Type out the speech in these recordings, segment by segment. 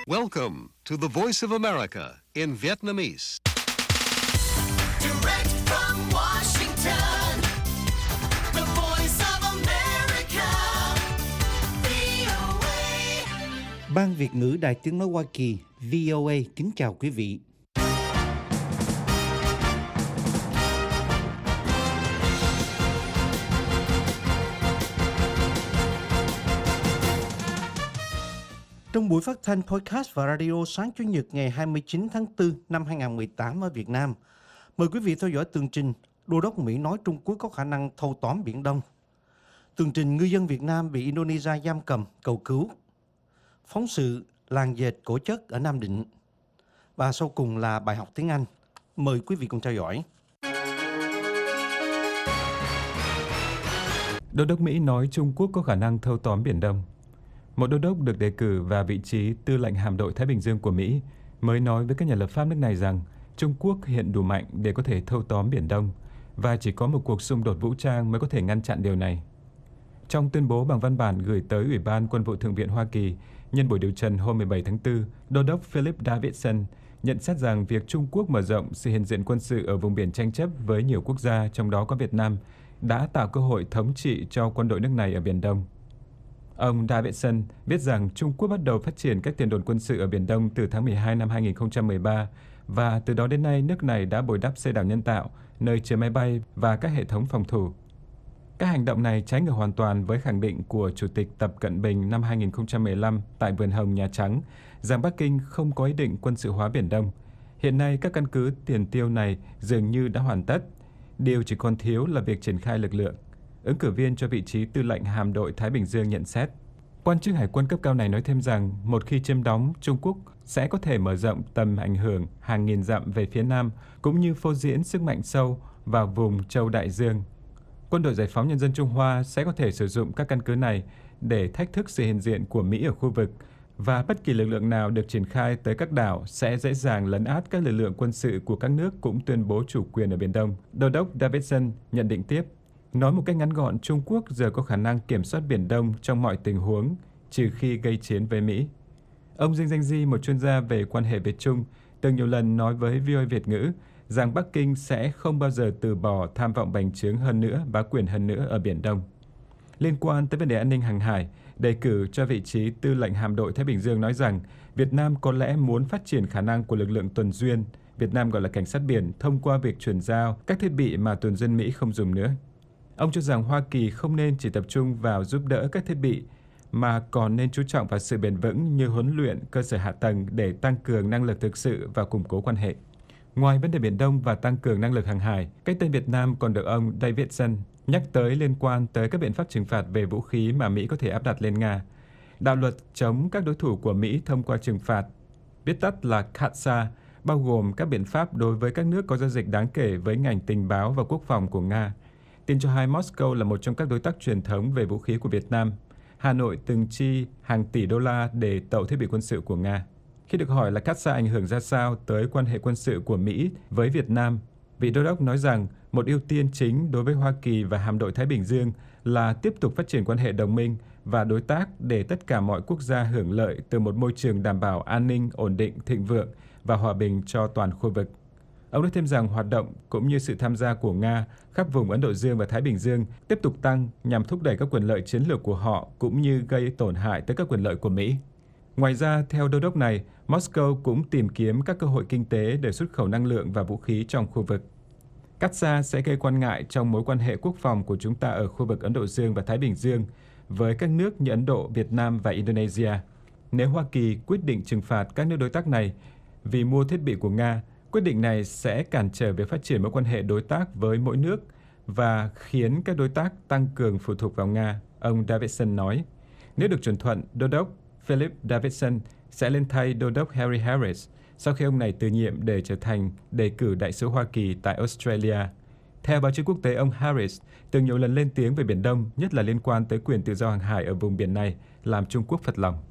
Welcome to the Voice of America in Vietnamese. Direct from Washington, the Voice of America, VOA. Ban Việt ngữ Đài Tiếng nói Hoa Kỳ VOA kính chào quý vị. Trong buổi phát thanh podcast và radio sáng Chủ nhật ngày 29 tháng 4 năm 2018 ở Việt Nam, mời quý vị theo dõi tường trình Đô đốc Mỹ nói Trung Quốc có khả năng thâu tóm Biển Đông. Tường trình ngư dân Việt Nam bị Indonesia giam cầm cầu cứu. Phóng sự làng dệt cổ chất ở Nam Định. Và sau cùng là bài học tiếng Anh. Mời quý vị cùng theo dõi. Đô đốc Mỹ nói Trung Quốc có khả năng thâu tóm Biển Đông. Một đô đốc được đề cử vào vị trí tư lệnh hạm đội Thái Bình Dương của Mỹ mới nói với các nhà lập pháp nước này rằng Trung Quốc hiện đủ mạnh để có thể thâu tóm Biển Đông và chỉ có một cuộc xung đột vũ trang mới có thể ngăn chặn điều này. Trong tuyên bố bằng văn bản gửi tới Ủy ban Quân vụ Thượng viện Hoa Kỳ nhân buổi điều trần hôm 17 tháng 4, Đô đốc Philip Davidson nhận xét rằng việc Trung Quốc mở rộng sự hiện diện quân sự ở vùng biển tranh chấp với nhiều quốc gia, trong đó có Việt Nam, đã tạo cơ hội thống trị cho quân đội nước này ở Biển Đông. Ông Davidson viết rằng Trung Quốc bắt đầu phát triển các tiền đồn quân sự ở Biển Đông từ tháng 12 năm 2013 và từ đó đến nay nước này đã bồi đắp xây đảo nhân tạo, nơi chứa máy bay và các hệ thống phòng thủ. Các hành động này trái ngược hoàn toàn với khẳng định của Chủ tịch Tập Cận Bình năm 2015 tại Vườn Hồng Nhà Trắng rằng Bắc Kinh không có ý định quân sự hóa Biển Đông. Hiện nay các căn cứ tiền tiêu này dường như đã hoàn tất. Điều chỉ còn thiếu là việc triển khai lực lượng. Ứng cử viên cho vị trí tư lệnh hạm đội Thái Bình Dương nhận xét. Quan chức hải quân cấp cao này nói thêm rằng một khi chiếm đóng, Trung Quốc sẽ có thể mở rộng tầm ảnh hưởng hàng nghìn dặm về phía Nam, cũng như phô diễn sức mạnh sâu vào vùng Châu Đại Dương. Quân đội Giải phóng Nhân dân Trung Hoa sẽ có thể sử dụng các căn cứ này để thách thức sự hiện diện của Mỹ ở khu vực, và bất kỳ lực lượng nào được triển khai tới các đảo sẽ dễ dàng lấn át các lực lượng quân sự của các nước cũng tuyên bố chủ quyền ở Biển Đông. Đô đốc Davidson nhận định tiếp. Nói một cách ngắn gọn, Trung Quốc giờ có khả năng kiểm soát Biển Đông trong mọi tình huống, trừ khi gây chiến với Mỹ. Ông Dinh Danh Di, một chuyên gia về quan hệ Việt-Trung, từng nhiều lần nói với VOA Việt ngữ rằng Bắc Kinh sẽ không bao giờ từ bỏ tham vọng bành trướng hơn nữa, bá quyền hơn nữa ở Biển Đông. Liên quan tới vấn đề an ninh hàng hải, đề cử cho vị trí tư lệnh hạm đội Thái Bình Dương nói rằng Việt Nam có lẽ muốn phát triển khả năng của lực lượng tuần duyên, Việt Nam gọi là cảnh sát biển, thông qua việc chuyển giao các thiết bị mà tuần duyên Mỹ không dùng nữa. Ông cho rằng Hoa Kỳ không nên chỉ tập trung vào giúp đỡ các thiết bị, mà còn nên chú trọng vào sự bền vững như huấn luyện cơ sở hạ tầng để tăng cường năng lực thực sự và củng cố quan hệ. Ngoài vấn đề Biển Đông và tăng cường năng lực hàng hải, cái tên Việt Nam còn được ông Davidson nhắc tới liên quan tới các biện pháp trừng phạt về vũ khí mà Mỹ có thể áp đặt lên Nga. Đạo luật chống các đối thủ của Mỹ thông qua trừng phạt, viết tắt là CAATSA, bao gồm các biện pháp đối với các nước có giao dịch đáng kể với ngành tình báo và quốc phòng của Nga. Tin cho hay Moscow là một trong các đối tác truyền thống về vũ khí của Việt Nam. Hà Nội từng chi hàng tỷ đô la để tậu thiết bị quân sự của Nga. Khi được hỏi là CAATSA ảnh hưởng ra sao tới quan hệ quân sự của Mỹ với Việt Nam, vị đô đốc nói rằng một ưu tiên chính đối với Hoa Kỳ và hạm đội Thái Bình Dương là tiếp tục phát triển quan hệ đồng minh và đối tác để tất cả mọi quốc gia hưởng lợi từ một môi trường đảm bảo an ninh, ổn định, thịnh vượng và hòa bình cho toàn khu vực. Ông nói thêm rằng hoạt động cũng như sự tham gia của Nga khắp vùng Ấn Độ Dương và Thái Bình Dương tiếp tục tăng nhằm thúc đẩy các quyền lợi chiến lược của họ cũng như gây tổn hại tới các quyền lợi của Mỹ. Ngoài ra, theo đô đốc này, Moscow cũng tìm kiếm các cơ hội kinh tế để xuất khẩu năng lượng và vũ khí trong khu vực. CAATSA sẽ gây quan ngại trong mối quan hệ quốc phòng của chúng ta ở khu vực Ấn Độ Dương và Thái Bình Dương với các nước như Ấn Độ, Việt Nam và Indonesia. Nếu Hoa Kỳ quyết định trừng phạt các nước đối tác này vì mua thiết bị của Nga, quyết định này sẽ cản trở việc phát triển mối quan hệ đối tác với mỗi nước và khiến các đối tác tăng cường phụ thuộc vào Nga, ông Davidson nói. Nếu được chuẩn thuận, đô đốc Philip Davidson sẽ lên thay đô đốc Harry Harris sau khi ông này từ nhiệm để trở thành đề cử đại sứ Hoa Kỳ tại Australia. Theo báo chí quốc tế, ông Harris từng nhiều lần lên tiếng về Biển Đông, nhất là liên quan tới quyền tự do hàng hải ở vùng biển này, làm Trung Quốc phật lòng.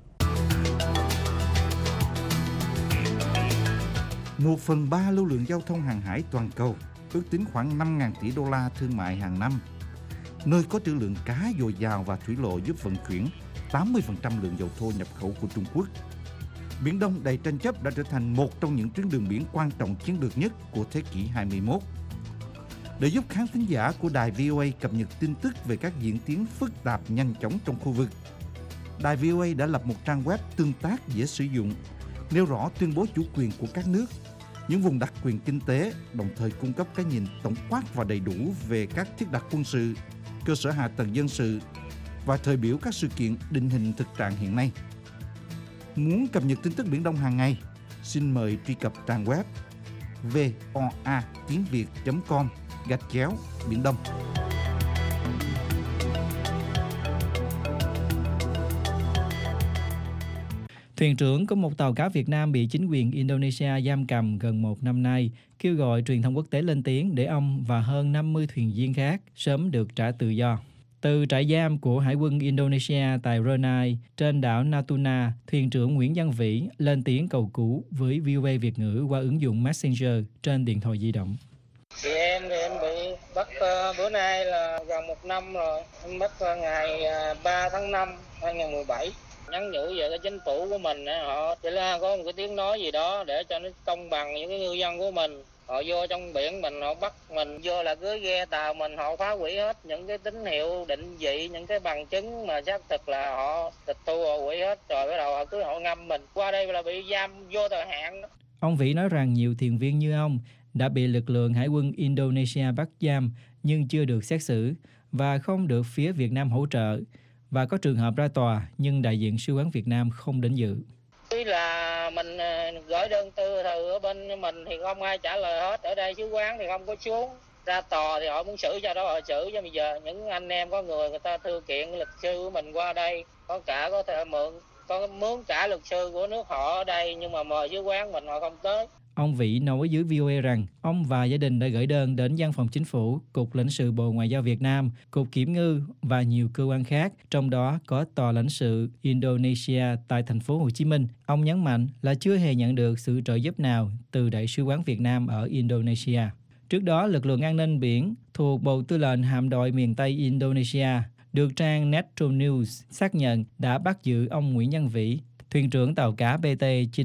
1/3 lưu lượng giao thông hàng hải toàn cầu, ước tính khoảng 5.000 tỷ đô la thương mại hàng năm. Nơi có trữ lượng cá dồi dào và thủy lộ giúp vận chuyển 80% lượng dầu thô nhập khẩu của Trung Quốc. Biển Đông đầy tranh chấp đã trở thành một trong những tuyến đường biển quan trọng chiến lược nhất của thế kỷ 21. Để giúp khán thính giả của đài VOA cập nhật tin tức về các diễn tiến phức tạp nhanh chóng trong khu vực, đài VOA đã lập một trang web tương tác dễ sử dụng, nêu rõ tuyên bố chủ quyền của các nước, những vùng đặc quyền kinh tế, đồng thời cung cấp cái nhìn tổng quát và đầy đủ về các thiết đặt quân sự, cơ sở hạ tầng dân sự và thời biểu các sự kiện định hình thực trạng hiện nay. Muốn cập nhật tin tức Biển Đông hàng ngày, xin mời truy cập trang web voa.tiếng.com/Biển Đông. Thuyền trưởng của một tàu cá Việt Nam bị chính quyền Indonesia giam cầm gần 1 năm nay, kêu gọi truyền thông quốc tế lên tiếng để ông và hơn 50 thuyền viên khác sớm được trả tự do. Từ trại giam của Hải quân Indonesia tại Ronai, trên đảo Natuna, thuyền trưởng Nguyễn Văn Vĩ lên tiếng cầu cứu với VOA Việt ngữ qua ứng dụng Messenger trên điện thoại di động. Thì em bị bắt bữa nay là gần 1 năm rồi. Em bắt ngày 3 tháng 5 2017. Nhắn nhủ về cái chính phủ của mình, họ chỉ là có một cái tiếng nói gì đó để cho nó công bằng những cái ngư dân của mình. Họ vô trong biển mình, họ bắt mình vô là cứ ghe tàu mình, họ phá hủy hết những cái tín hiệu định vị, những cái bằng chứng mà xác thực là họ tịch thu, họ hủy hết. Rồi bắt đầu họ ngâm mình. Qua đây là bị giam vô thời hạn đó. Ông Vĩ nói rằng nhiều thuyền viên như ông đã bị lực lượng Hải quân Indonesia bắt giam nhưng chưa được xét xử và không được phía Việt Nam hỗ trợ, và có trường hợp ra tòa nhưng đại diện sứ quán Việt Nam không đến dự. Tuy là mình gửi đơn thư ở bên mình thì không ai trả lời hết, ở đây sứ quán thì không có xuống, ra tòa thì họ muốn xử cho đó họ xử, cho bây giờ những anh em có người ta thư kiện luật sư của mình qua đây, có thể mướn cả luật sư của nước họ ở đây, nhưng mà mời sứ quán mình họ không tới. Ông Vĩ nói với VOA rằng ông và gia đình đã gửi đơn đến Văn phòng Chính phủ, Cục lãnh sự Bộ Ngoại giao Việt Nam, Cục Kiểm ngư và nhiều cơ quan khác, trong đó có Tòa lãnh sự Indonesia tại thành phố Hồ Chí Minh. Ông nhấn mạnh là chưa hề nhận được sự trợ giúp nào từ Đại sứ quán Việt Nam ở Indonesia. Trước đó, lực lượng an ninh biển thuộc Bộ Tư lệnh Hạm đội miền Tây Indonesia được trang Metro News xác nhận đã bắt giữ ông Nguyễn Văn Vĩ, thuyền trưởng tàu cá BT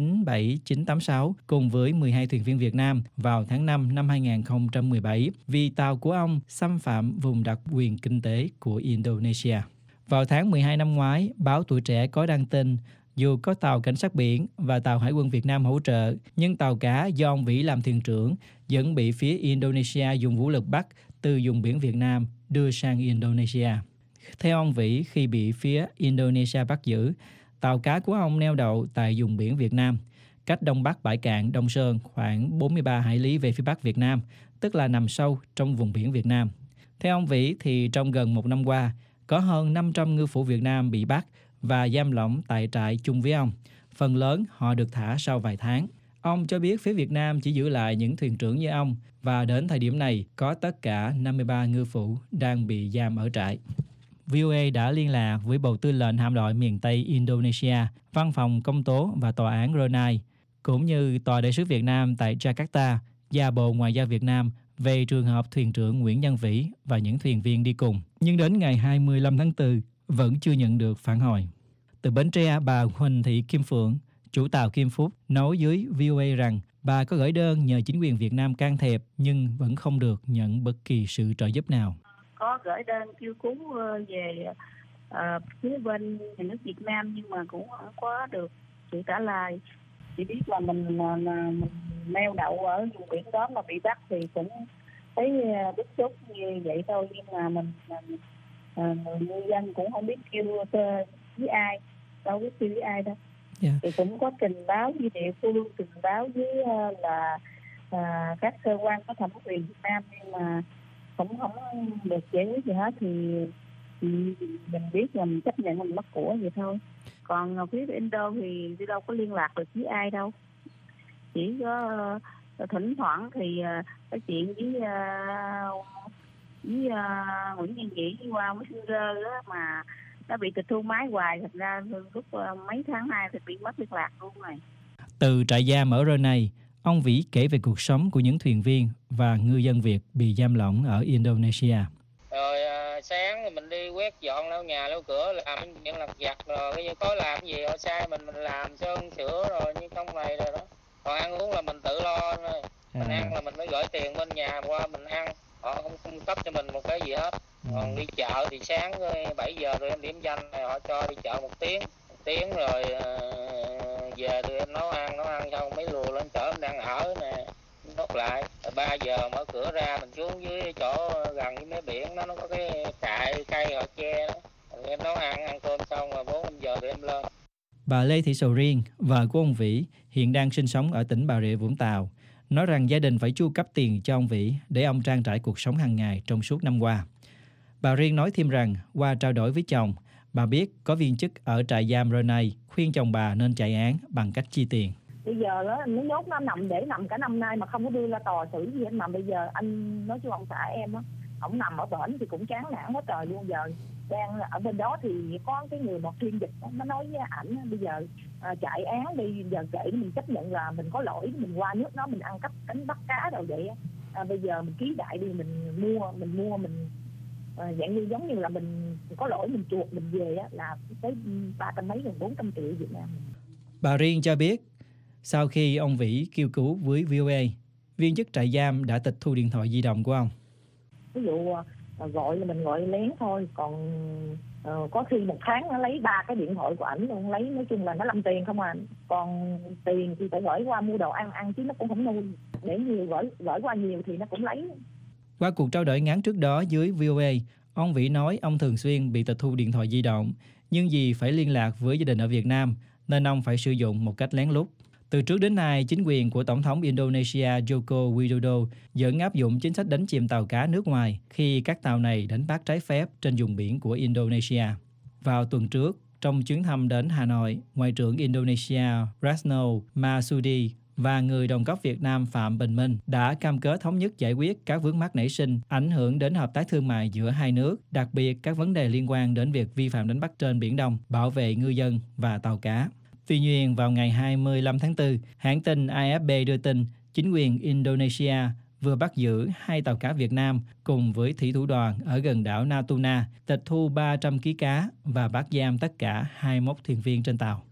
97986 cùng với 12 thuyền viên Việt Nam vào tháng 5 năm 2017 vì tàu của ông xâm phạm vùng đặc quyền kinh tế của Indonesia. Vào tháng 12 năm ngoái, báo Tuổi Trẻ có đăng tin dù có tàu cảnh sát biển và tàu Hải quân Việt Nam hỗ trợ, nhưng tàu cá do ông Vĩ làm thuyền trưởng vẫn bị phía Indonesia dùng vũ lực bắt từ vùng biển Việt Nam đưa sang Indonesia. Theo ông Vĩ, khi bị phía Indonesia bắt giữ, tàu cá của ông neo đậu tại vùng biển Việt Nam, cách đông bắc bãi cạn Đông Sơn khoảng 43 hải lý về phía bắc Việt Nam, tức là nằm sâu trong vùng biển Việt Nam. Theo ông Vĩ thì trong gần 1 năm qua, có hơn 500 ngư phủ Việt Nam bị bắt và giam lỏng tại trại chung với ông. Phần lớn họ được thả sau vài tháng. Ông cho biết phía Việt Nam chỉ giữ lại những thuyền trưởng như ông và đến thời điểm này có tất cả 53 ngư phủ đang bị giam ở trại. VOA đã liên lạc với Bộ Tư lệnh Hạm đội miền Tây Indonesia, Văn phòng Công tố và Tòa án Ronai, cũng như Tòa đại sứ Việt Nam tại Jakarta và Bộ Ngoại giao Việt Nam về trường hợp thuyền trưởng Nguyễn Văn Vĩ và những thuyền viên đi cùng. Nhưng đến ngày 25 tháng 4 vẫn chưa nhận được phản hồi. Từ Bến Tre, bà Huỳnh Thị Kim Phượng, chủ tàu Kim Phúc, nói với VOA rằng bà có gửi đơn nhờ chính quyền Việt Nam can thiệp nhưng vẫn không được nhận bất kỳ sự trợ giúp nào. Có gửi đơn kêu cứu về phía bên nhà nước Việt Nam nhưng mà cũng không có được sự trả lời. Chỉ biết là mình neo đậu ở vùng biển đó mà bị bắt thì cũng thấy bức xúc như vậy thôi, nhưng mà người ngư dân cũng không biết kêu với ai, đâu biết kêu với ai đâu. Yeah. Thì cũng có trình báo với địa phương, trình báo với là các cơ quan có thẩm quyền Việt Nam, nhưng mà cũng không được giải quyết gì hết, thì mình biết là mình chấp nhận mình mất của vậy thôi. Còn phía Indo thì đi đâu có liên lạc được với ai đâu, chỉ có thỉnh thoảng thì nói chuyện với Nguyễn Văn Vĩ qua Messenger đó, mà nó bị tịch thu máy hoài, thật ra lúc mấy tháng nay thì bị mất liên lạc luôn rồi. Từ trại giam ở Ronai, ông Vĩ kể về cuộc sống của những thuyền viên và ngư dân Việt bị giam lỏng ở Indonesia. Rồi sáng thì mình đi quét dọn lau nhà lau cửa, làm chuyện lặt vặt, rồi có làm gì họ sai mình làm sơn sửa rồi như trong này rồi đó. Còn ăn uống là mình tự lo thôi. Mình ăn là mình phải gửi tiền bên nhà qua mình ăn, họ không cung cấp cho mình một cái gì hết. Còn đi chợ thì sáng 7 giờ rồi em điểm danh này họ cho đi chợ một tiếng rồi về rồi em nấu ăn xong mấy lùa lên chợ em đang ở nè, nốt lại 3 giờ mở cửa ra mình xuống dưới chỗ gần với mé biển nó có cái trại cây họ che đó. Em nấu ăn cơm xong rồi 4-5 giờ rồi em lên. Bà Lê Thị Sầu Riêng, vợ của ông Vĩ, hiện đang sinh sống ở tỉnh Bà Rịa Vũng Tàu, nói rằng gia đình phải chu cấp tiền cho ông Vĩ để ông trang trải cuộc sống hàng ngày trong suốt năm qua. Bà Riêng nói thêm rằng qua trao đổi với chồng, bà biết có viên chức ở trại giam Renai khuyên chồng bà nên chạy án bằng cách chi tiền. Bây giờ đó nó nhốt nó nằm cả năm nay mà không có đưa ra tòa xử gì hết, mà bây giờ anh nói cho ông xã em á, ổng nằm ở bển thì cũng chán nản quá trời luôn. Giờ đang ở bên đó thì có cái người một phiên dịch nó nói với ảnh bây giờ chạy án đi, giờ kệ mình chấp nhận là mình có lỗi, mình qua nước đó mình ăn cắp đánh bắt cá đâu vậy. Bây giờ mình ký đại đi, mình mua dạng như giống như là mình có lỗi mình chuộc mình về á, là tới 300 mấy gần 400 triệu Việt Nam. Bà Riêng cho biết sau khi ông Vĩ kêu cứu với VOA, viên chức trại giam đã tịch thu điện thoại di động của ông. Ví dụ gọi là mình gọi lén thôi, còn có khi một tháng nó lấy 3 cái điện thoại của ảnh luôn, lấy nói chung là nó làm tiền không à. Còn tiền thì phải gửi qua mua đồ ăn chứ nó cũng không nuôi, để nhiều gửi qua nhiều thì nó cũng lấy. Qua cuộc trao đổi ngắn trước đó dưới VOA, ông Vĩ nói ông thường xuyên bị tịch thu điện thoại di động, nhưng vì phải liên lạc với gia đình ở Việt Nam nên ông phải sử dụng một cách lén lút. Từ trước đến nay, chính quyền của Tổng thống Indonesia Joko Widodo vẫn áp dụng chính sách đánh chìm tàu cá nước ngoài khi các tàu này đánh bắt trái phép trên vùng biển của Indonesia. Vào tuần trước, trong chuyến thăm đến Hà Nội, Ngoại trưởng Indonesia Retno Marsudi và người đồng cấp Việt Nam Phạm Bình Minh đã cam kết thống nhất giải quyết các vướng mắc nảy sinh ảnh hưởng đến hợp tác thương mại giữa hai nước, đặc biệt các vấn đề liên quan đến việc vi phạm đánh bắt trên Biển Đông, bảo vệ ngư dân và tàu cá. Tuy nhiên, vào ngày 25 tháng 4, hãng tin AFP đưa tin chính quyền Indonesia vừa bắt giữ 2 tàu cá Việt Nam cùng với thủy thủ đoàn ở gần đảo Natuna, tịch thu 300 kg cá và bắt giam tất cả 21 thuyền viên trên tàu.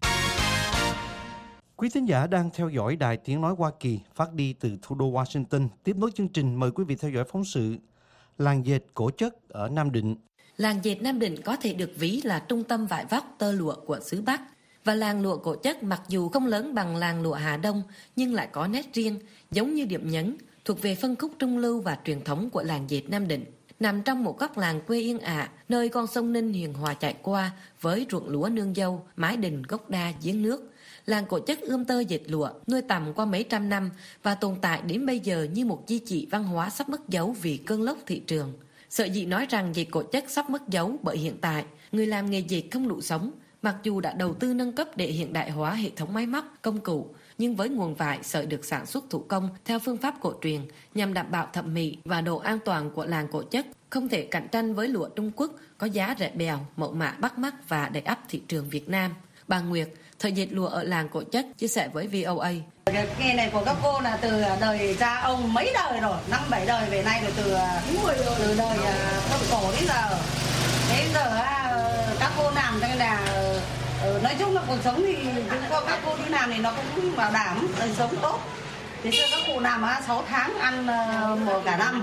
Quý thính giả đang theo dõi Đài Tiếng Nói Hoa Kỳ phát đi từ thủ đô Washington. Tiếp nối chương trình, mời quý vị theo dõi phóng sự Làng dệt cổ chất ở Nam Định. Làng dệt Nam Định có thể được ví là trung tâm vải vóc tơ lụa của xứ Bắc. Và làng lụa cổ chất mặc dù không lớn bằng làng lụa Hà Đông nhưng lại có nét riêng, giống như điểm nhấn, thuộc về phân khúc trung lưu và truyền thống của làng dệt Nam Định. Nằm trong một góc làng quê yên ả, nơi con sông Ninh hiền hòa chảy qua với ruộng lúa nương dâu, mái đình gốc đa giếng nước. Làng cổ chất ươm tơ dệt lụa, nuôi tầm qua mấy trăm năm và tồn tại đến bây giờ như một di chỉ văn hóa sắp mất dấu vì cơn lốc thị trường. Sở dĩ nói rằng dệt cổ chất sắp mất dấu bởi hiện tại, người làm nghề dệt không đủ sống. Mặc dù đã đầu tư nâng cấp để hiện đại hóa hệ thống máy móc, công cụ, nhưng với nguồn vải sợi được sản xuất thủ công theo phương pháp cổ truyền nhằm đảm bảo thẩm mỹ và độ an toàn của làng cổ chất, không thể cạnh tranh với lụa Trung Quốc có giá rẻ bèo, mẫu mã bắt mắt và đầy ắp thị trường Việt Nam. Bà Nguyệt, thợ dệt lụa ở làng cổ chất, chia sẻ với VOA. Cái nghề này của các cô là từ đời cha ông mấy đời rồi, 5-7 đời về nay rồi, từ đời thượng cổ đến giờ. Đến giờ các cô làm cái là nói chung là cuộc sống thì các cô đi làm thì nó cũng bảo đảm đời sống tốt. Thế xưa các cụ làm 6 tháng ăn một cả năm,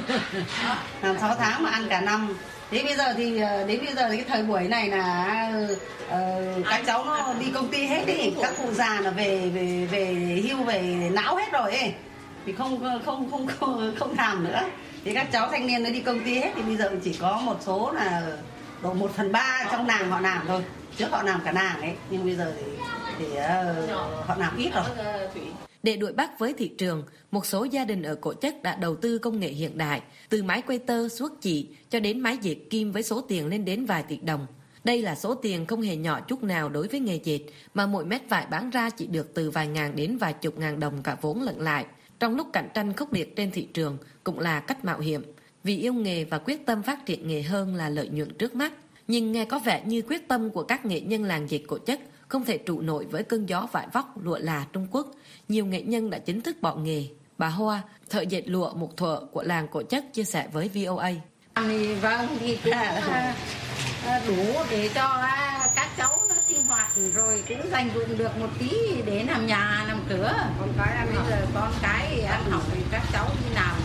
làm 6 tháng mà ăn cả năm. Thế bây giờ thì đến bây giờ thì cái thời buổi này là các cháu nó đi công ty hết đi, các cụ già là về hưu về não hết rồi ấy, thì không làm nữa. Thì các cháu thanh niên nó đi công ty hết thì bây giờ chỉ có một số là độ 1/3 trong làng họ làm thôi. Trước họ làm cả làng ấy, nhưng bây giờ thì họ làm ít rồi. Để đuổi bắt với thị trường, một số gia đình ở cổ chất đã đầu tư công nghệ hiện đại, từ máy quay tơ suốt chỉ cho đến máy dệt kim với số tiền lên đến vài tỷ đồng. Đây là số tiền không hề nhỏ chút nào đối với nghề dệt, mà mỗi mét vải bán ra chỉ được từ vài ngàn đến vài chục ngàn đồng cả vốn lẫn lại. Trong lúc cạnh tranh khốc liệt trên thị trường cũng là cách mạo hiểm, vì yêu nghề và quyết tâm phát triển nghề hơn là lợi nhuận trước mắt. Nhưng nghe có vẻ như quyết tâm của các nghệ nhân làng dệt cổ chất không thể trụ nổi với cơn gió vải vóc lụa là Trung Quốc. Nhiều nghệ nhân đã chính thức bỏ nghề. Bà Hoa, thợ dệt lụa một thuở của làng cổ chất, chia sẻ với VOA. Vâng, thì cũng đủ để cho các cháu nó sinh hoạt rồi cũng dành dụm được một tí để làm nhà, làm cửa. Con cái là bây giờ con cái ăn học thì các cháu đi làm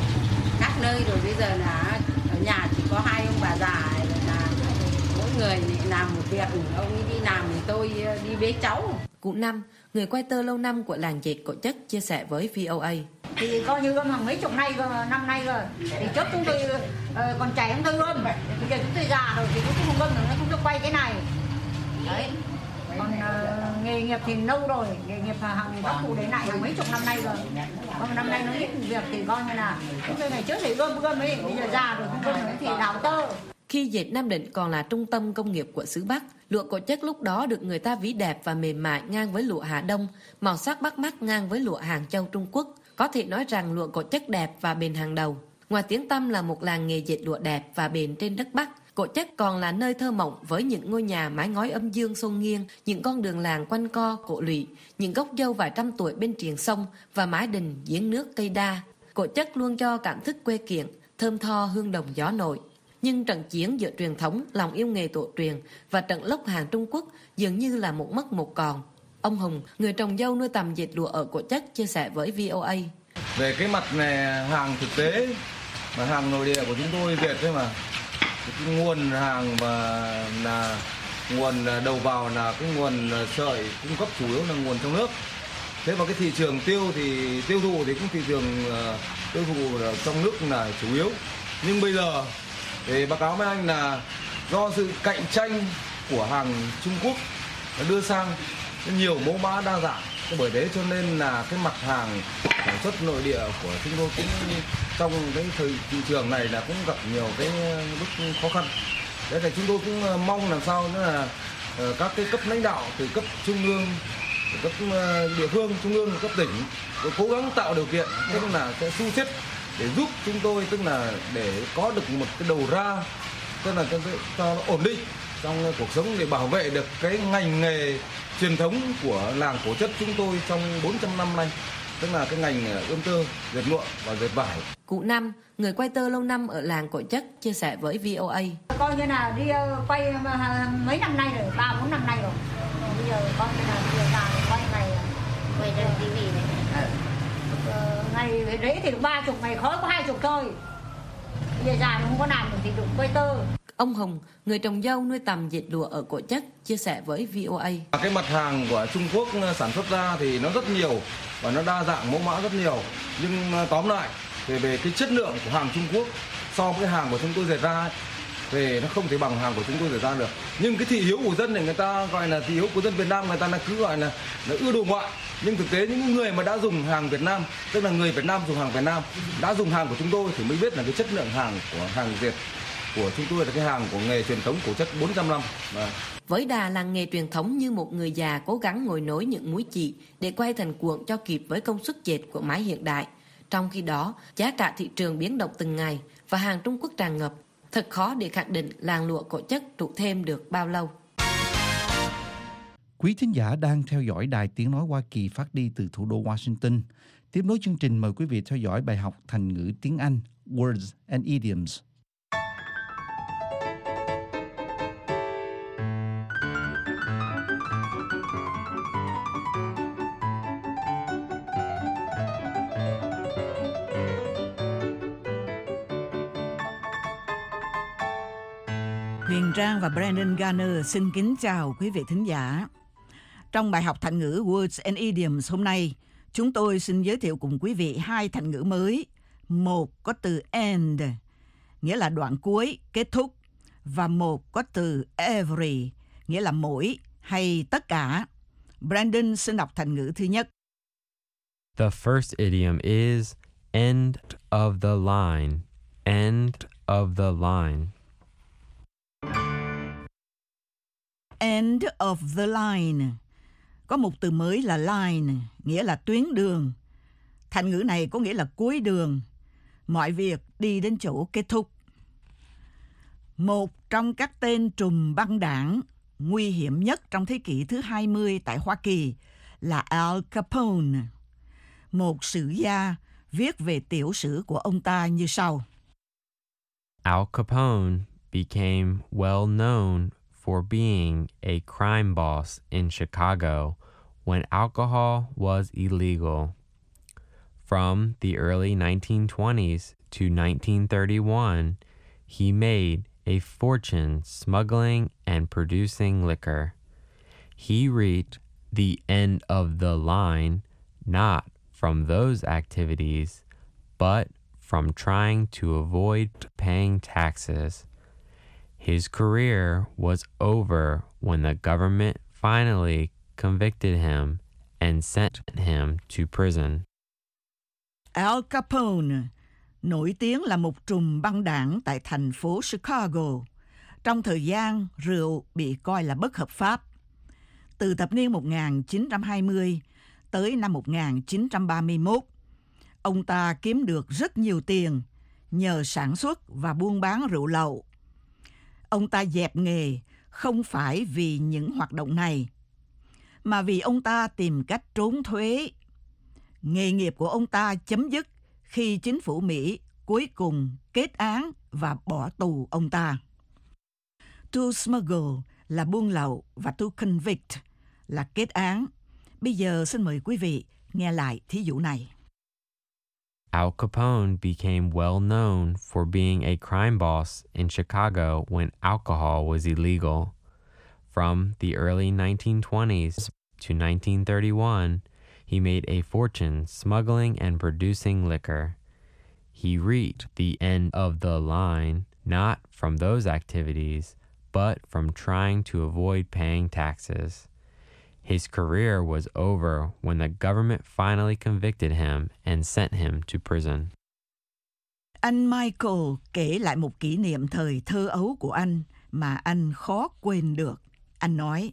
các nơi rồi, bây giờ là ở nhà chỉ có hai ông bà già là mỗi người làm một việc, ông ấy đi làm thì tôi đi bế cháu. Cụ Năm, người quay tơ lâu năm của làng dệt Cổ Chất chia sẻ với VOA. Thì coi như hàng mấy chục năm nay rồi, thì trước chúng tôi còn trẻ không tôi luôn, bây giờ chúng tôi già rồi thì chúng tôi không gom nữa, chúng tôi quay cái này. Đấy. Còn nghề nghiệp thì lâu rồi, nghề nghiệp hàng các cụ để lại hàng mấy chục năm nay rồi. Còn năm nay nó ít việc thì coi như là chúng tôi ngày trước thì gom ấy, bây giờ già rồi không gom nữa thì đào tơ. Khi dệt Nam Định còn là trung tâm công nghiệp của xứ Bắc, lụa Cổ Chất lúc đó được người ta ví đẹp và mềm mại ngang với lụa Hà Đông, màu sắc bắt mắt ngang với lụa Hàng Châu Trung Quốc. Có thể nói rằng lụa Cổ Chất đẹp và bền hàng đầu. Ngoài tiếng tăm là một làng nghề dệt lụa đẹp và bền trên đất Bắc, Cổ Chất còn là nơi thơ mộng với những ngôi nhà mái ngói âm dương xôn nghiêng, những con đường làng quanh co cổ lụy, những gốc dâu vài trăm tuổi bên triền sông và mái đình giếng nước cây đa. Cổ Chất luôn cho cảm thức quê kiệm, thơm tho hương đồng gió nội. Nhưng trận chiến giữa truyền thống, lòng yêu nghề tổ truyền và trận lốc hàng Trung Quốc dường như là một mất một còn. Ông Hùng, người trồng dâu nuôi tầm dệt lụa ở Cổ Chất chia sẻ với VOA. Về cái mặt này hàng thực tế mà hàng nội địa của chúng tôi dệt thôi mà. Cái nguồn hàng và là nguồn đầu vào là cái nguồn sợi cung cấp chủ yếu là nguồn trong nước. Thế mà cái thị trường tiêu thụ thì cũng thị trường tiêu thụ trong nước là chủ yếu. Nhưng bây giờ thì báo cáo với anh là do sự cạnh tranh của hàng Trung Quốc đưa sang nhiều mẫu mã đa dạng, bởi thế cho nên là cái mặt hàng sản xuất nội địa của chúng tôi cũng trong cái thị trường này là cũng gặp nhiều cái bước khó khăn. Thế thì chúng tôi cũng mong làm sao nữa là các cái cấp lãnh đạo từ cấp trung ương, từ cấp địa phương, trung ương, cấp tỉnh cố gắng tạo điều kiện, tức là sẽ thu xếp để giúp chúng tôi, tức là để có được một cái đầu ra, tức là cho nó ổn định trong cuộc sống để bảo vệ được cái ngành nghề truyền thống của làng Cổ Chất chúng tôi trong 400 năm nay, tức là cái ngành ươm tơ, dệt lụa và dệt vải. Cụ Năm, người quay tơ lâu năm ở làng Cổ Chất chia sẻ với VOA. Coi như là đi quay mấy năm nay rồi, 3-4 năm nay rồi. Bây giờ coi như là bây giờ già quay ngày quay trên TV này. Ngày đấy thì được 30 ngày, khó có 20 thôi. Bây giờ già không có làm được thì được quay tơ. Ông Hùng, người trồng dâu nuôi tầm dệt lụa ở Cổ Chất chia sẻ với VOA. Cái mặt hàng của Trung Quốc sản xuất ra thì nó rất nhiều và nó đa dạng mẫu mã rất nhiều. Nhưng tóm lại về cái chất lượng của hàng Trung Quốc so với hàng của chúng tôi dệt ra thì nó không thể bằng hàng của chúng tôi dệt ra được. Nhưng cái thị hiếu của dân này người ta gọi là thị hiếu của dân Việt Nam, người ta là cứ gọi là ưa đồ ngoại. Nhưng thực tế những người mà đã dùng hàng Việt Nam, tức là người Việt Nam dùng hàng Việt Nam, đã dùng hàng của chúng tôi thì mới biết là cái chất lượng hàng của hàng dệt của chúng tôi là cái hàng của nghề truyền thống Cổ Chất 400 năm. Với đà làng nghề truyền thống như một người già cố gắng ngồi nối những múi chỉ để quay thành cuộn cho kịp với công suất dệt của máy hiện đại. Trong khi đó, giá cả thị trường biến động từng ngày và hàng Trung Quốc tràn ngập. Thật khó để khẳng định làng lụa Cổ Chất trụ thêm được bao lâu. Quý thính giả đang theo dõi Đài Tiếng Nói Hoa Kỳ phát đi từ thủ đô Washington. Tiếp nối chương trình, mời quý vị theo dõi bài học thành ngữ tiếng Anh Words and Idioms. Huyền Trang và Brandon Garner xin kính chào quý vị thính giả. Trong bài học thành ngữ Words and Idioms hôm nay, chúng tôi xin giới thiệu cùng quý vị hai thành ngữ mới. Một có từ end, nghĩa là đoạn cuối, kết thúc, và một có từ every, nghĩa là mỗi hay tất cả. Brandon xin đọc thành ngữ thứ nhất. The first idiom is end of the line. End of the line. End of the line. Có một từ mới là line, nghĩa là tuyến đường. Thành ngữ này có nghĩa là cuối đường. Mọi việc đi đến chỗ kết thúc. Một trong các tên trùm băng đảng nguy hiểm nhất trong thế kỷ thứ 20 tại Hoa Kỳ là Al Capone. Một sử gia viết về tiểu sử của ông ta như sau. Al Capone became well known for being a crime boss in Chicago when alcohol was illegal. From the early 1920s to 1931, he made a fortune smuggling and producing liquor. He reached the end of the line not from those activities, but from trying to avoid paying taxes. His career was over when the government finally convicted him and sent him to prison. Al Capone nổi tiếng là một trùm băng đảng tại thành phố Chicago trong thời gian rượu bị coi là bất hợp pháp. Từ thập niên 1920 tới năm 1931, ông ta kiếm được rất nhiều tiền nhờ sản xuất và buôn bán rượu lậu. Ông ta dẹp nghề không phải vì những hoạt động này, mà vì ông ta tìm cách trốn thuế. Nghề nghiệp của ông ta chấm dứt khi chính phủ Mỹ cuối cùng kết án và bỏ tù ông ta. To smuggle là buôn lậu và to convict là kết án. Bây giờ xin mời quý vị nghe lại thí dụ này. Al Capone became well known for being a crime boss in Chicago when alcohol was illegal. From the early 1920s to 1931, he made a fortune smuggling and producing liquor. He reached the end of the line not from those activities, but from trying to avoid paying taxes. His career was over when the government finally convicted him and sent him to prison. Anh Michael kể lại một kỷ niệm thời thơ ấu của anh mà anh khó quên được. Anh nói,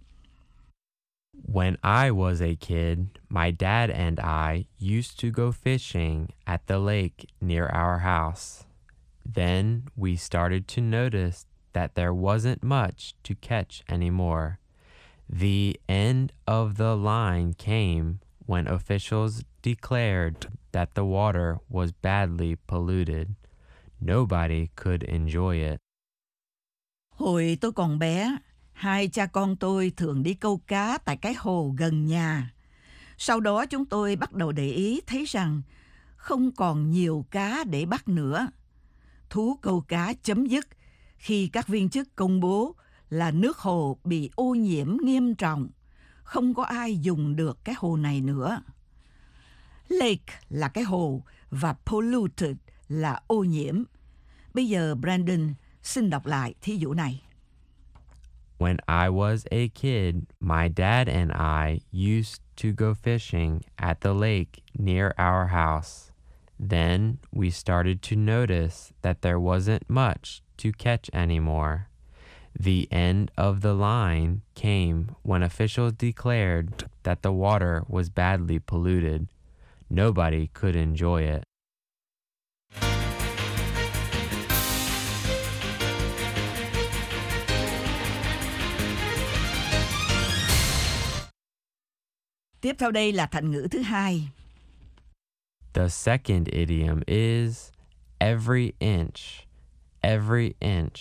When I was a kid, my dad and I used to go fishing at the lake near our house. Then we started to notice that there wasn't much to catch anymore. The end of the line came when officials declared that the water was badly polluted. Nobody could enjoy it. hồi tôi còn bé, hai cha con tôi thường đi câu cá tại cái hồ gần nhà. Sau đó chúng tôi bắt đầu để ý thấy rằng không còn nhiều cá để bắt nữa. Thú câu cá chấm dứt khi các viên chức công bố là nước hồ bị ô nhiễm nghiêm trọng. Không có ai dùng được cái hồ này nữa. Lake là cái hồ và polluted là ô nhiễm. Bây giờ Brandon xin đọc lại thí dụ này. When I was a kid, my dad and I used to go fishing at the lake near our house. Then we started to notice that there wasn't much to catch anymore. The end of the line came when officials declared that the water was badly polluted. Nobody could enjoy it. Tiếp theo đây là thành ngữ thứ hai. The second idiom is every inch. Every inch.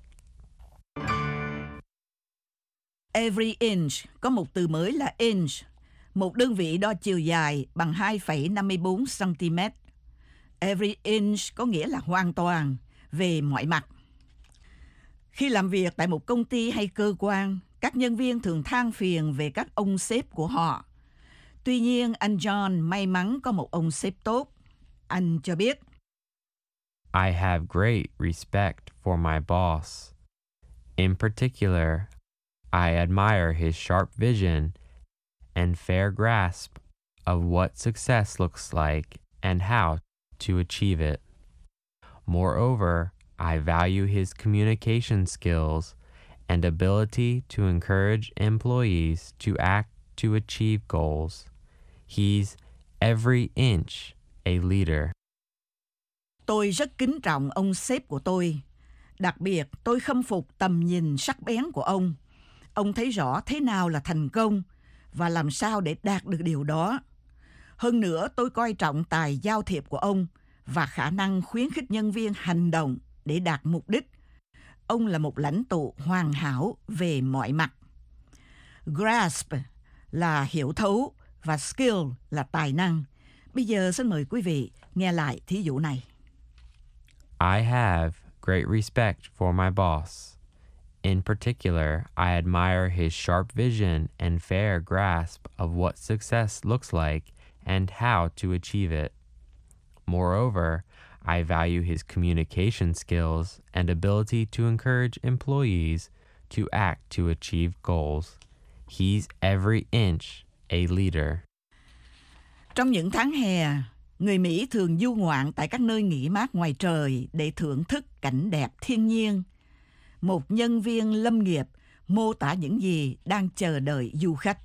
Every inch có một từ mới là inch, một đơn vị đo chiều dài bằng 2,54 cm. Every inch có nghĩa là hoàn toàn, về mọi mặt. Khi làm việc tại một công ty hay cơ quan, các nhân viên thường than phiền về các ông sếp của họ. Tuy nhiên, anh John may mắn có một ông sếp tốt. Anh cho biết, I have great respect for my boss. In particular, I admire his sharp vision and fair grasp of what success looks like and how to achieve it. Moreover, I value his communication skills and ability to encourage employees to act to achieve goals. He's every inch a leader. tôi rất kính trọng ông sếp của tôi. Đặc biệt, tôi khâm phục tầm nhìn sắc bén của ông. Ông thấy rõ thế nào là thành công và làm sao để đạt được điều đó. Hơn nữa, tôi coi trọng tài giao thiệp của ông và khả năng khuyến khích nhân viên hành động để đạt mục đích. ông là một lãnh tụ hoàn hảo về mọi mặt. Grasp là hiểu thấu và skill là tài năng. Bây giờ xin mời quý vị nghe lại thí dụ này. I have great respect for my boss. In particular, I admire his sharp vision and fair grasp of what success looks like and how to achieve it. Moreover, I value his communication skills and ability to encourage employees to act to achieve goals. He's every inch a leader. Trong những tháng hè, người Mỹ thường du ngoạn tại các nơi nghỉ mát ngoài trời để thưởng thức cảnh đẹp thiên nhiên. Một nhân viên lâm nghiệp mô tả những gì đang chờ đợi du khách.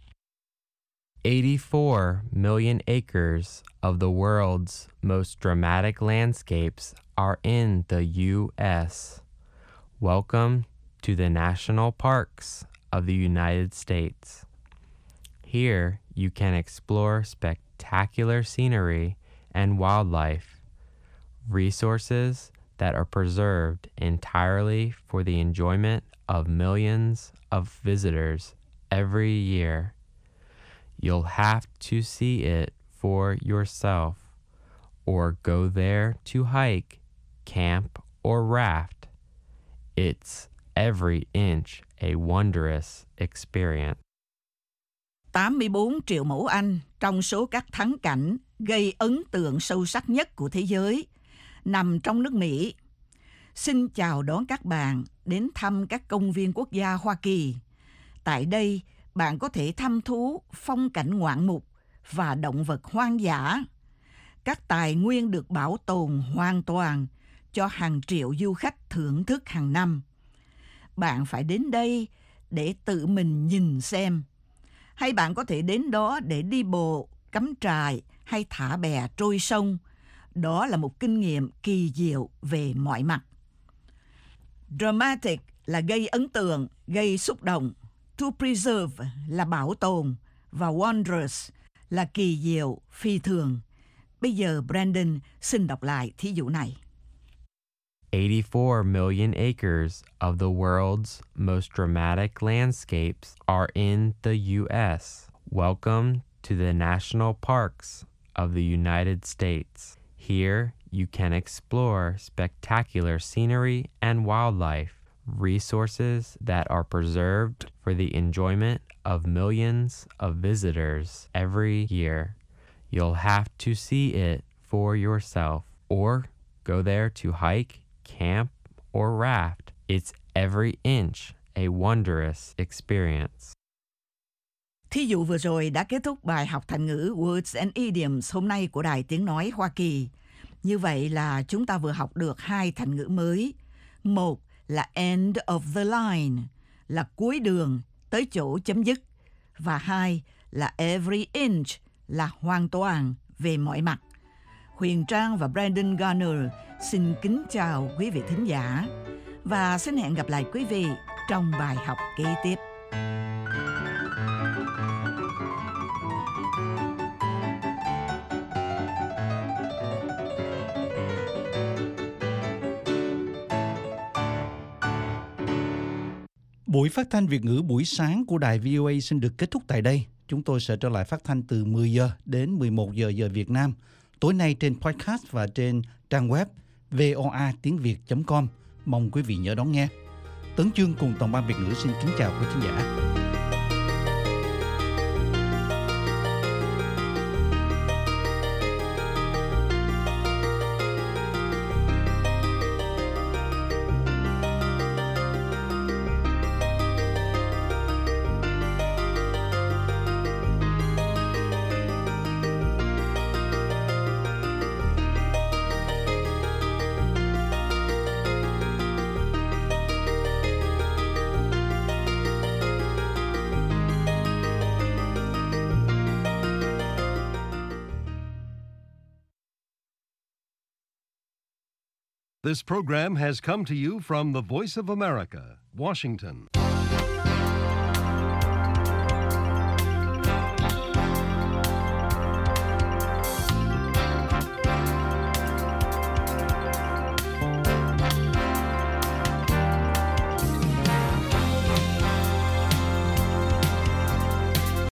84 million acres of the world's most dramatic landscapes are in the U.S. Welcome to the national parks of the United States. Here you can explore spectacular scenery and wildlife, resources that are preserved entirely for the enjoyment of millions of visitors every year. You'll have to see it for yourself, or go there to hike, camp, or raft. It's every inch a wondrous experience. 84 triệu mẫu Anh trong số các thắng cảnh gây ấn tượng sâu sắc nhất của thế giới nằm trong nước Mỹ. Xin chào đón các bạn đến thăm các công viên quốc gia Hoa Kỳ. Tại đây, bạn có thể thăm thú phong cảnh ngoạn mục và động vật hoang dã. Các tài nguyên được bảo tồn hoàn toàn cho hàng triệu du khách thưởng thức hàng năm. Bạn phải đến đây để tự mình nhìn xem. Hay bạn có thể đến đó để đi bộ, cắm trại hay thả bè trôi sông. Đó là một kinh nghiệm kỳ diệu về mọi mặt. Dramatic là gây ấn tượng, gây xúc động. To preserve là bảo tồn và wondrous là kỳ diệu, phi thường. Bây giờ Brandon xin đọc lại thí dụ này. 84 million acres of the world's most dramatic landscapes are in the U.S. Welcome to the national parks of the United States. Here you can explore spectacular scenery and wildlife, resources that are preserved for the enjoyment of millions of visitors every year. You'll have to see it for yourself, or go there to hike, camp, or raft. It's every inch a wondrous experience. Thí dụ vừa rồi đã kết thúc bài học thành ngữ Words and Idioms hôm nay của Đài Tiếng Nói Hoa Kỳ. Như vậy là chúng ta vừa học được 2 thành ngữ mới. Một là end of the line, là cuối đường, tới chỗ chấm dứt. Và 2 là every inch, là hoàn toàn, về mọi mặt. Huyền Trang và Brandon Garner xin kính chào quý vị thính giả và xin hẹn gặp lại quý vị trong bài học kế tiếp. Buổi phát thanh Việt ngữ buổi sáng của đài VOA xin được kết thúc tại đây. Chúng tôi sẽ trở lại phát thanh từ 10 giờ đến 11 giờ giờ Việt Nam. Tối nay trên podcast và trên trang web voatiengviet.com. Mong quý vị nhớ đón nghe. Tấn Chương cùng toàn ban Việt ngữ xin kính chào quý khán giả. This program has come to you from the Voice of America, Washington.